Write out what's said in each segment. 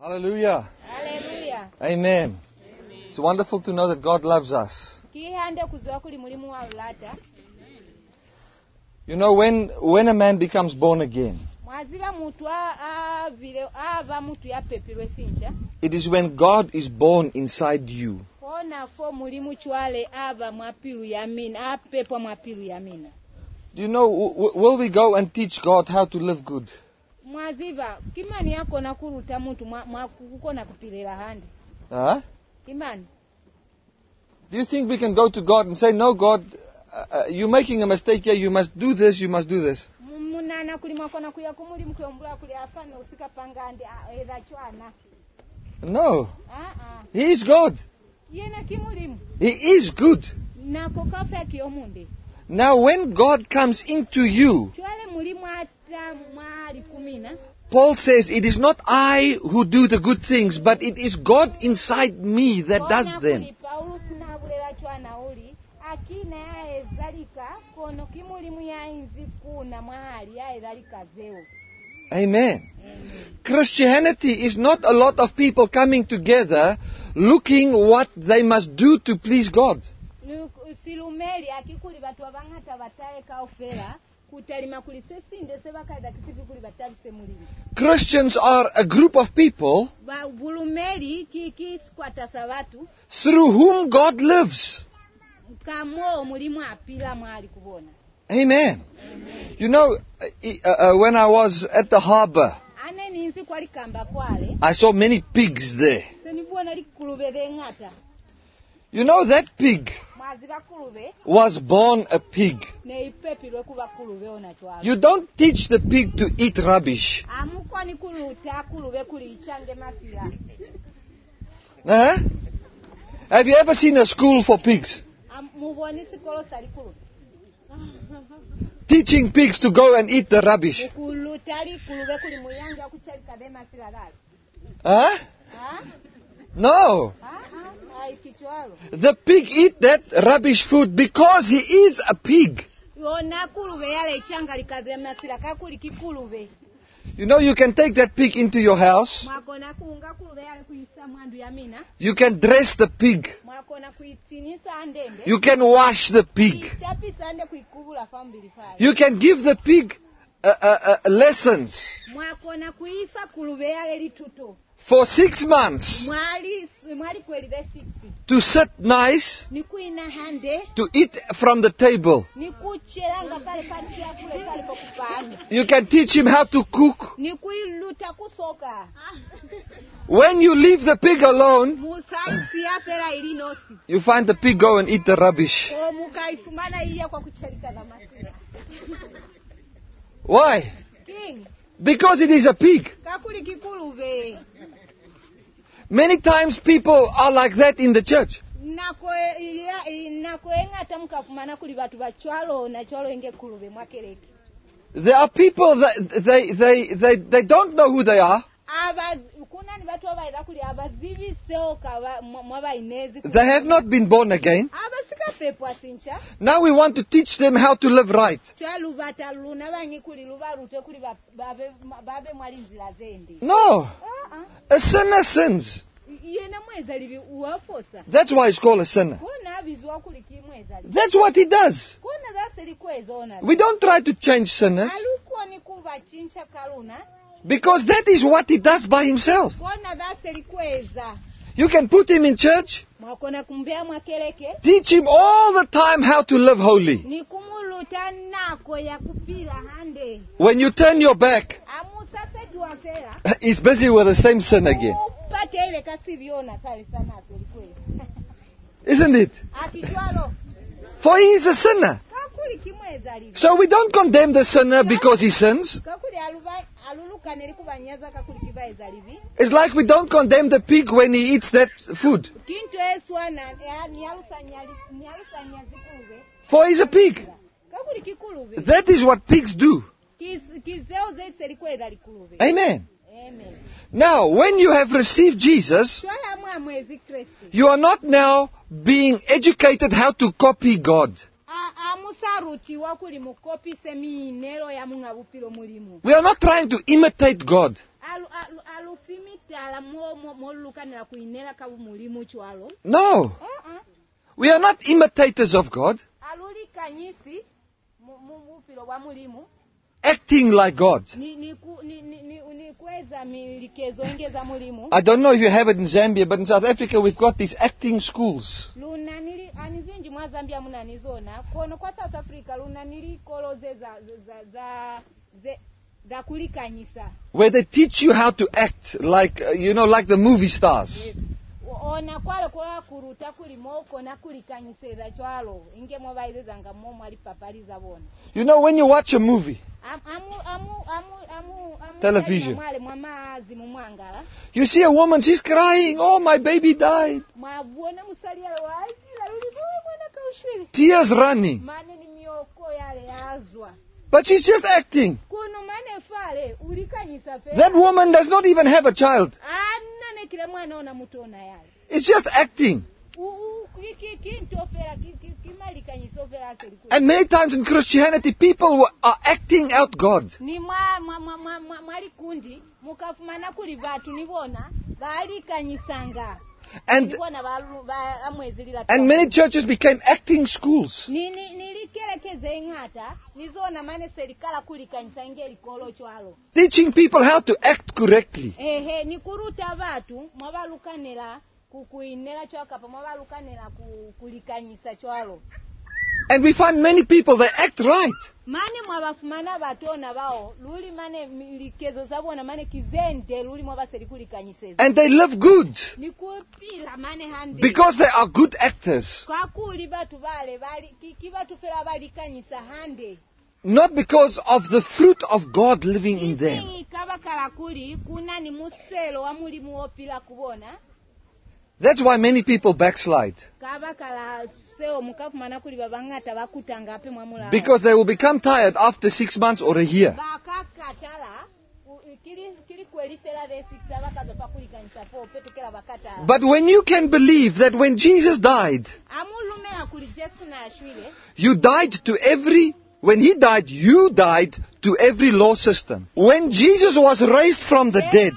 Hallelujah. Hallelujah. Amen. It's wonderful to know that God loves us. You know, when a man becomes born again, it is when God is born inside you. Do you know, will we go and teach God how to live good? Huh? Do you think we can go to God and say, no, God, you're making a mistake here, you must do this, you must do this? No. He is God. He is good. Now when God comes into you, Paul says, it is not I who do the good things, but it is God inside me that does them. Amen. Christianity is not a lot of people coming together looking what they must do to please God. Christians are a group of people through whom God lives. Amen. You know, when I was at the harbor, I saw many pigs there. You know, that pig was born a pig. You don't teach the pig to eat rubbish. Have you ever seen a school for pigs? Teaching pigs to go and eat the rubbish. Huh? No. The pig eat that rubbish food because he is a pig. You know, you can take that pig into your house. You can dress the pig. You can wash the pig. You can give the pig lessons. For 6 months, to sit nice, to eat from the table. You can teach him how to cook. When you leave the pig alone, you find the pig go and eat the rubbish. Why? Because it is a pig. Many times people are like that in the church. There are people that they don't know who they are. They have not been born again. Now we want to teach them how to live right. No. A sinner sins. That's why he's called a sinner. That's what he does. We don't try to change sinners, because that is what he does by himself. You can put him in church, teach him all the time how to live holy. When you turn your back, he's busy with the same sin again. Isn't it? For he is a sinner. So we don't condemn the sinner because he sins. It's like we don't condemn the pig when he eats that food. For he's a pig. That is what pigs do. Amen. Now, when you have received Jesus, you are not now being educated how to copy God. warutiwa kuli mukopise minero ya munga bupiro mulimu. We are not trying to imitate God. Alufimitala molukanira kuinera kabu mulimu chwalo. No. We are not imitators of God. Alulikanyisi mubupiro bwa mulimu. Acting like God. I don't know if you have it in Zambia, but in South Africa we've got these acting schools. Where they teach you how to act like, like the movie stars. You know, when you watch a movie, television, you see a woman, she's crying, oh, my baby died. Tears running. But she's just acting. That woman does not even have a child. It's just acting. And many times in Christianity, people are acting out God. And many churches became acting schools. Teaching people how to act correctly. And we find many people, they act right. And they live good. Because they are good actors. Not because of the fruit of God living in them. That's why many people backslide. Because they will become tired after 6 months or a year. But when you can believe that when Jesus died, when He died, you died to every law system. When Jesus was raised from the dead,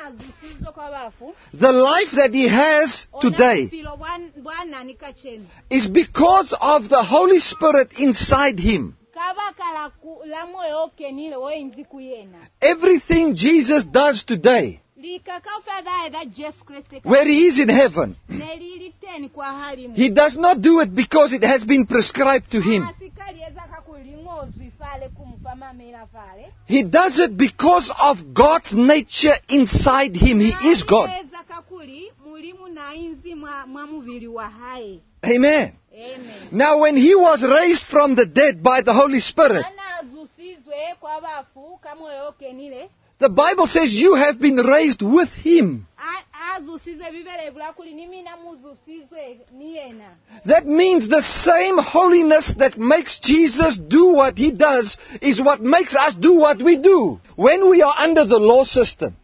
the life that He has today is because of the Holy Spirit inside Him. Everything Jesus does today, where He is in heaven, He does not do it because it has been prescribed to Him. He does it because of God's nature inside Him. He is God. Amen. Now when He was raised from the dead by the Holy Spirit, the Bible says you have been raised with Him. That means the same holiness that makes Jesus do what He does is what makes us do what we do. When we are under the law system,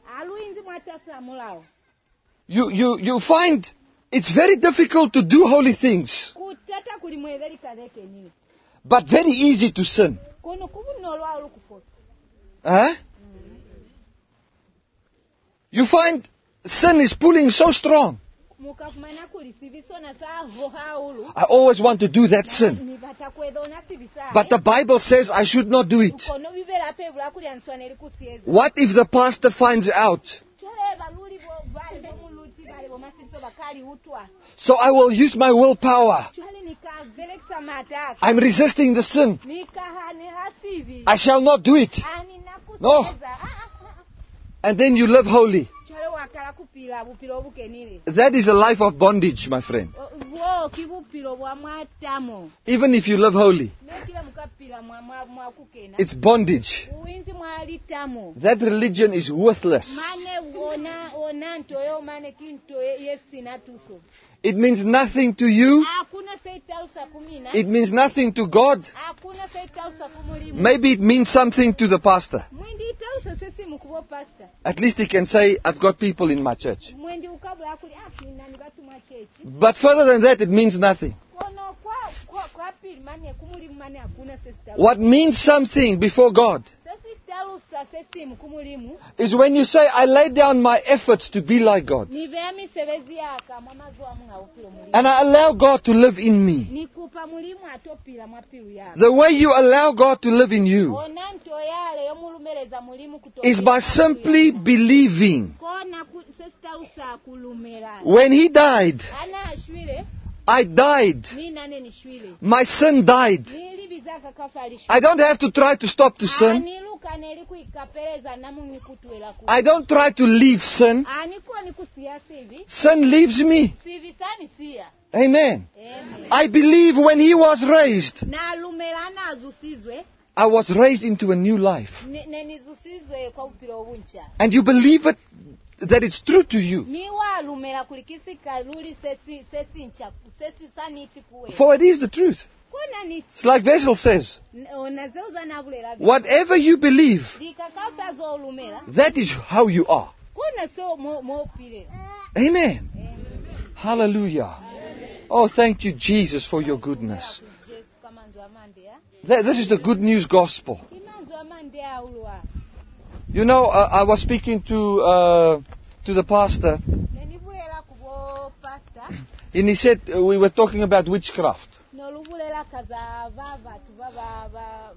you find it's very difficult to do holy things, but very easy to sin. Huh? You find sin is pulling so strong. I always want to do that sin. But the Bible says I should not do it. What if the pastor finds out? So I will use my willpower. I'm resisting the sin. I shall not do it. No. And then you live holy. That is a life of bondage, my friend. Even if you live holy, it's bondage. That religion is worthless. It means nothing to you. It means nothing to God. Maybe it means something to the pastor. At least he can say, I've got people people in my church. mwendi ukabula akuli nani batuma chechi But further than that, it means nothing. kono kwa pili mane kumulimu mane hakuna sesita What means something before God sesitalusa sesimu kumulimu is when you say, I lay down my efforts to be like God. niveami sebezi yaka mwamazi wa munga upilo mulimu And I allow God to live in me. nikupa mulimu atopila mwapilu yaka The way you allow God to live in you ona ntoyale yomulumeleza mulimu is by simply believing. kona sesitalusa kulumela When He died, ana ashwile I died. ni nane nishwile My sin died. nilibizaka kafali I don't have to try to stop to sin. aniluka nelikuikapeleza namunyi kutwela ku I don't try to leave sin. anikuwa nikusiya sivi Sin leaves me. sivi sani siya Amen. Amen. I believe when He was raised, nalumela nazusizwe I was raised into a new life. nenizusizwe kwa upilo obuncha And you believe it, that it's true to you. niwalumela kulikisika luli sesincha sesi saniti kuwe For it is the truth. kona niti It's like Vessel says, onazeuza nabulela whatever you believe, likakafaza olumela that is how you are. kona so mopile Amen. Hallelujah. Oh, thank you, Jesus, for your goodness. Yesu kamanzo amande ya This is the good news gospel. imanzo amande ya ulwa You know, I was speaking to the pastor, nenibulela kubo pastor and he said we were talking about witchcraft. nolubulela kaza vavatu baba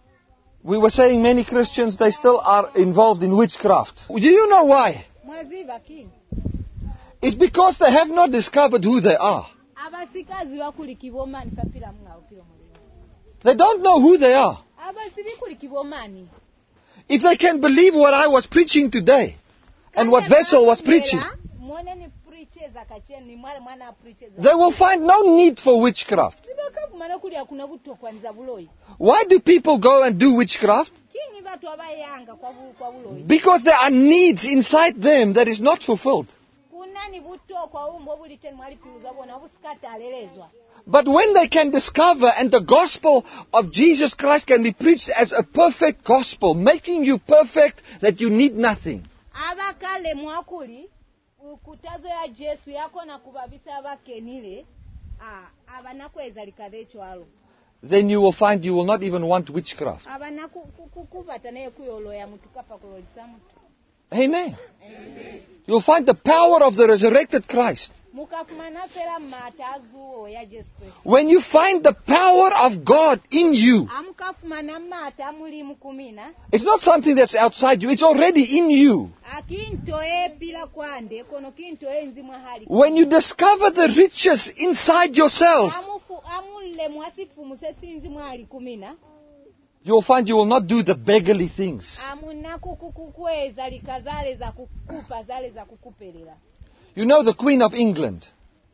We were saying many Christians, they still are involved in witchcraft. Do you know why? mwaziva kini It's because they have not discovered who they are. abasikazi bakulikibomani papira munga upilo mulimu They don't know who they are. abasibi kulikibomani If they can believe what I was preaching today, and what Vessel was preaching, mwone ni preacheza kacheni mwana preacheza they will find no need for witchcraft. tibakakumana kulya kuna butokwanza buloyi Why do people go and do witchcraft? kingi batu abayanga kwa buloyi Because there are needs inside them that is not fulfilled. kunani butokwa umbo buliteni mwalipiuza bona obusikata alelezwa But when they can discover, and the gospel of Jesus Christ can be preached as a perfect gospel, making you perfect that you need nothing. abakale mwakuli kutazo ya Jesu yako na kubabisa abakenile abanakweza likaze echwalo Then you will find you will not even want witchcraft. abanakubata naye kuyoloya mutu kapa kulolisa mutu Amen. You'll find the power of the resurrected Christ. mukafumana fela matazuo ya Jesu Kristo When you find the power of God in you, amukafumana mata muli mukumina it's not something that's outside you, it's already in you. akintoe pila kwande kono kintoe nzimwa hali When you discover the riches inside yourself, amulle mwasifumu sesinzimwa hali kumina you'll find you will not do the beggarly things. amunakukukweza likazale za kukupa zale za kukupelela You know the Queen of England.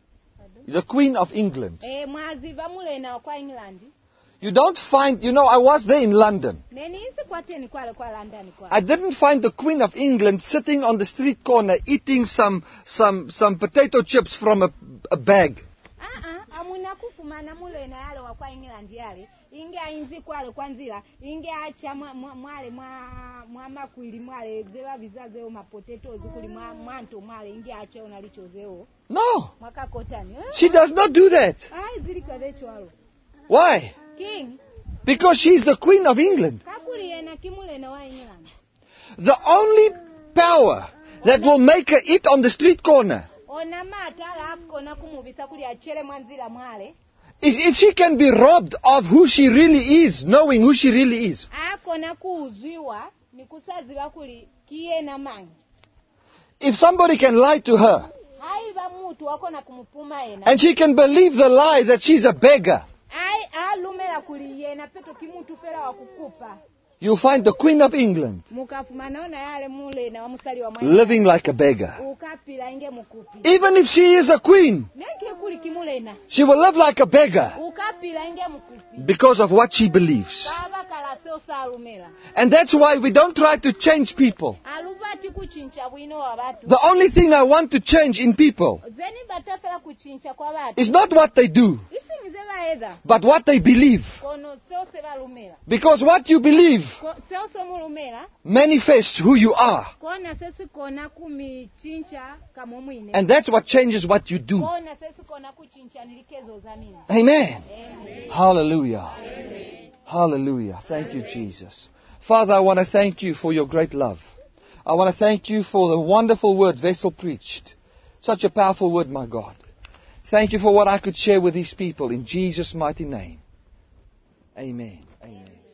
The Queen of England. mwaziva mulena kwa England You don't find, you know, I was there in London. nenisi kwateni kwale kwa London kwa I didn't find the Queen of England sitting on the street corner eating some potato chips from a bag. amunakufumana mulena yale wa kwa England yale inge ainzi kwale kwanzira inge acha mwale mwa makwili mwale zeba bizazeo mapotatoes kuli mwanto mwale inge acha onalichozeo No, mwakakotani she does not do that. zilikaze chwalo Why? king Because she's the Queen of England. kakuli yena kimulena wa England The only power that will make her eat on the street corner ona matala akona kumubisa kuli achere mwanzira mwale is if she can be robbed of who she really is, knowing who she really is. akona kuuziwa nikusazira kuli kiyena manyi If somebody can lie to her, aiva mutu akona kumupuma ena and she can believe the lie that she's a beggar, alumela kuli yena peto kimuntu fera wa kukupa you'll find the Queen of England mukafumana ona yale mulena wa musali wa living like a beggar. ukapila inge mukupi Even if she is a queen, nenke kuli kimulena she will live like a beggar ukapila inge mukupi because of what she believes. baba kala sosa alumela And that's why we don't try to change people. aluvati kuchincha bwino wa batu The only thing I want to change in people zeni batafela kuchincha kwa batu is not what they do. isimize maeda but what they believe. kono seose balumela Because what you believe seose mulumela manifests who you are. kona sesi kona kumichincha kama mwine And that's what changes what you do. kona sesi kona kuchincha nilikezo zamini. Amen. Amen. Hallelujah. Amen. Hallelujah. Thank you, Jesus. Father, I want to thank you for your great love. I want to thank you for the wonderful word Vessel preached. Such a powerful word, my God. Thank you for what I could share with these people in Jesus' mighty name. Amen. Amen.